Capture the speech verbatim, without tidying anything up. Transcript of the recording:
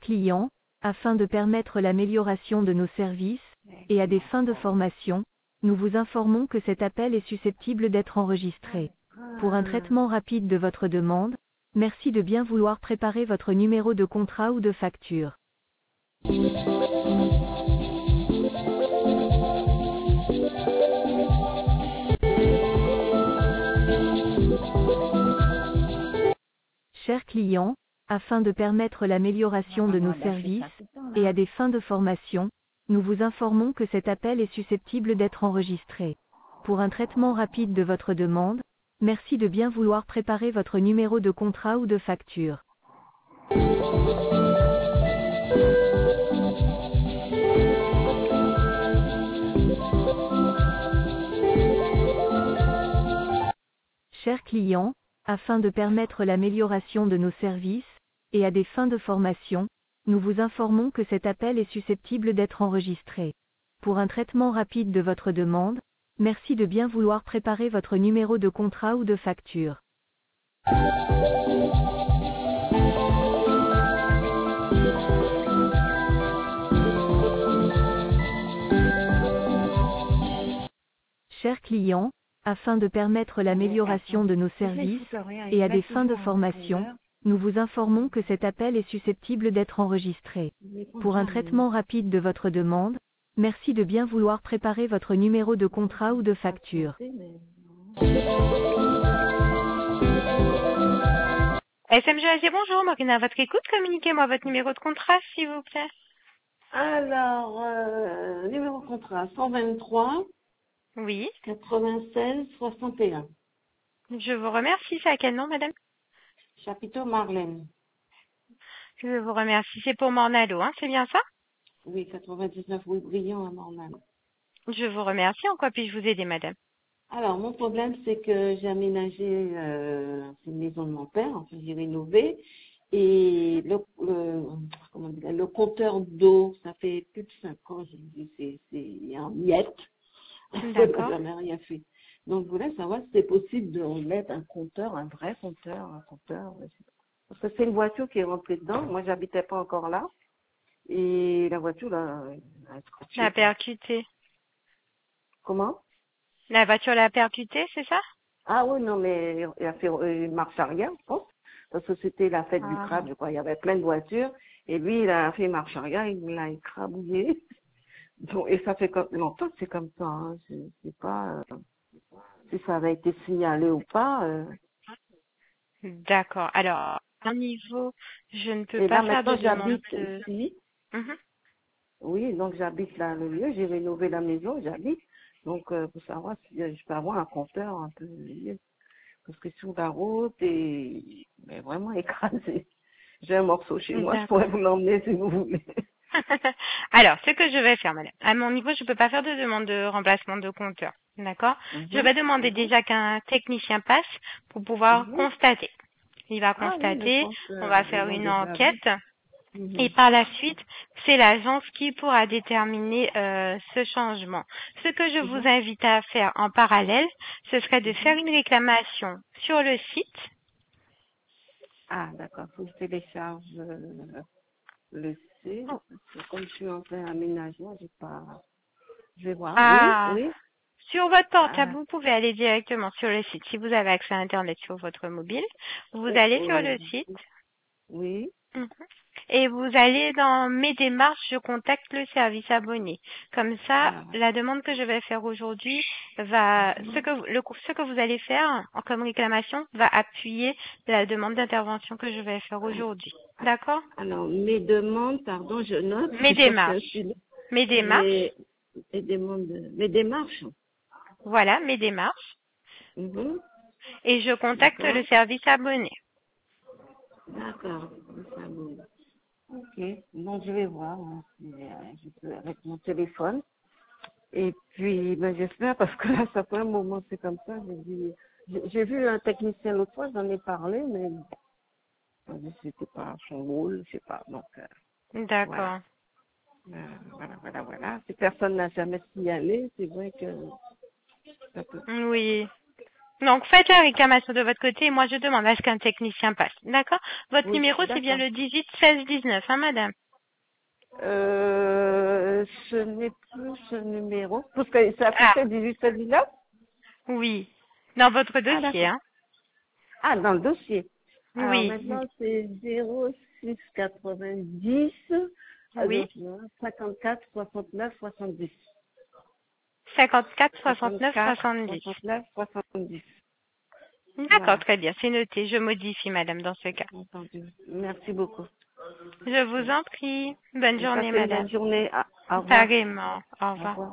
client, afin de permettre l'amélioration de nos services, et à des fins de formation, nous vous informons que cet appel est susceptible d'être enregistré. Pour un traitement rapide de votre demande, merci de bien vouloir préparer votre numéro de contrat ou de facture. Chers clients, afin de permettre l'amélioration de nos services, et à des fins de formation, nous vous informons que cet appel est susceptible d'être enregistré. Pour un traitement rapide de votre demande, merci de bien vouloir préparer votre numéro de contrat ou de facture. Chers clients, afin de permettre l'amélioration de nos services, et à des fins de formation, nous vous informons que cet appel est susceptible d'être enregistré. Pour un traitement rapide de votre demande, merci de bien vouloir préparer votre numéro de contrat ou de facture. Chers clients, afin de permettre l'amélioration de nos services, et à des fins de formation, nous vous informons que cet appel est susceptible d'être enregistré. Pour un traitement rapide de votre demande, merci de bien vouloir préparer votre numéro de contrat ou de facture. S M G A G, bonjour, Morgane à votre écoute, communiquez-moi votre numéro de contrat, s'il vous plaît. Alors, euh, numéro de contrat cent vingt-trois Oui, quatre-vingt-seize soixante et un. je vous remercie, c'est à quel nom, madame? Chapiteau Marlène. Je vous remercie, c'est pour Mornalo, hein, c'est bien ça? Oui, quatre-vingt-dix-neuf rue Briand à Mornal. Je vous remercie, en quoi puis-je vous aider, madame? Alors, mon problème, c'est que j'ai aménagé euh, c'est une maison de mon père, enfin, j'ai rénové, et le, le, comment dire, le compteur d'eau, ça fait plus de cinq ans, j'ai dit, c'est, c'est en miettes. D'accord. J'ai jamais rien fait. Donc, je voulais savoir si c'est possible de mettre un compteur, un vrai compteur, un compteur. Parce que c'est une voiture qui est rentrée dedans. Moi, j'habitais pas encore là. Et la voiture, là, elle a scotché, La quoi. percutée. Comment? La voiture l'a percutée, c'est ça? Ah oui, non, mais il a fait euh, marche arrière, je pense. Parce que c'était la fête du Ah. crabe, je crois. Il y avait plein de voitures. Et lui, il a fait marche arrière, il l'a écrabouillé. Donc, et ça fait comme, longtemps que c'est comme ça, hein. Je sais pas euh, si ça avait été signalé ou pas. Euh. D'accord. Alors, au niveau, je ne peux Et pas là, faire de maintenant, demande j'habite de... ici. Mhm. Oui, donc j'habite là, le lieu. J'ai rénové la maison, j'habite. Donc, euh, pour savoir si euh, je peux avoir un compteur un peu mieux. Parce que sur la route, et mais vraiment écrasé. J'ai un morceau chez moi, je D'accord. pourrais vous l'emmener si vous voulez. Alors, ce que je vais faire, madame, à mon niveau, je ne peux pas faire de demande de remplacement de compteur. D'accord? Je Mhm, vais demander mhm, déjà qu'un technicien passe pour pouvoir mhm. constater. Il va Ah oui, mais je constater, pense on va qu'ils faire l'ont une déjà vu. enquête et Mhm. par la suite, c'est l'agence qui pourra déterminer euh, ce changement. Ce que je vous Mhm, invite à faire en parallèle, ce serait de faire mhm. une réclamation sur le site. Ah, d'accord, faut que je télécharge euh, le site. Parce que comme je suis en plein aménagement, j'ai pas. Je vais voir. Oui, Ah, oui. sur votre portable, Ah, vous pouvez aller directement sur le site. Si vous avez accès à Internet sur votre mobile, vous oh, allez sur oh, le site. oui. Mhm. Et vous allez dans mes démarches, je contacte le service abonné. Comme ça, Ah, la demande que je vais faire aujourd'hui va, ce mhm. que, vous- le, ce que vous allez faire en comme réclamation va appuyer la demande d'intervention que je vais faire aujourd'hui. D'accord? Alors, mes demandes, pardon, je note, Mes parce que je démarches. suis Mes démarches. mes, mes demandes, mes démarches. Voilà, mes démarches. Mhm. Et je contacte le D'accord. service abonné. D'accord. Ça me- Ok. Donc, je vais voir hein, si, euh, je peux avec mon téléphone. Et puis, ben, j'espère, parce que là, ça fait un moment, c'est comme ça. J'ai dit, j'ai j'ai vu un technicien l'autre fois, j'en ai parlé, mais on dit que c'était pas son rôle, je sais pas. Donc, euh, voilà. D'accord. Euh, voilà, voilà, voilà. Si personne n'a jamais signalé, c'est vrai que ça peut. Oui. Donc, faites la réclamation de votre côté et moi, je demande à ce qu'un technicien passe. D'accord? Votre Oui, numéro, c'est bien d'accord. le dix-huit seize dix-neuf, hein, madame? Euh, ce n'est plus ce numéro. Parce que c'est Ah, affiché dix-huit celui-là. oui. Dans votre Ah, dossier, d'accord. hein? Ah, dans le dossier. Alors Oui. maintenant, c'est zéro six quatre-vingt-dix, euh, Oui. donc, cinquante-quatre soixante-neuf soixante-dix. cinquante-quatre soixante-neuf cinquante-quatre soixante-dix. soixante-neuf soixante-dix. D'accord, Voilà. très bien. C'est noté. Je modifie, madame, dans ce cas. Entendu. Merci beaucoup. Je vous en prie. Bonne journée, Passez une bonne madame. journée. Ah, au revoir. Pareillement. Au Au revoir. revoir.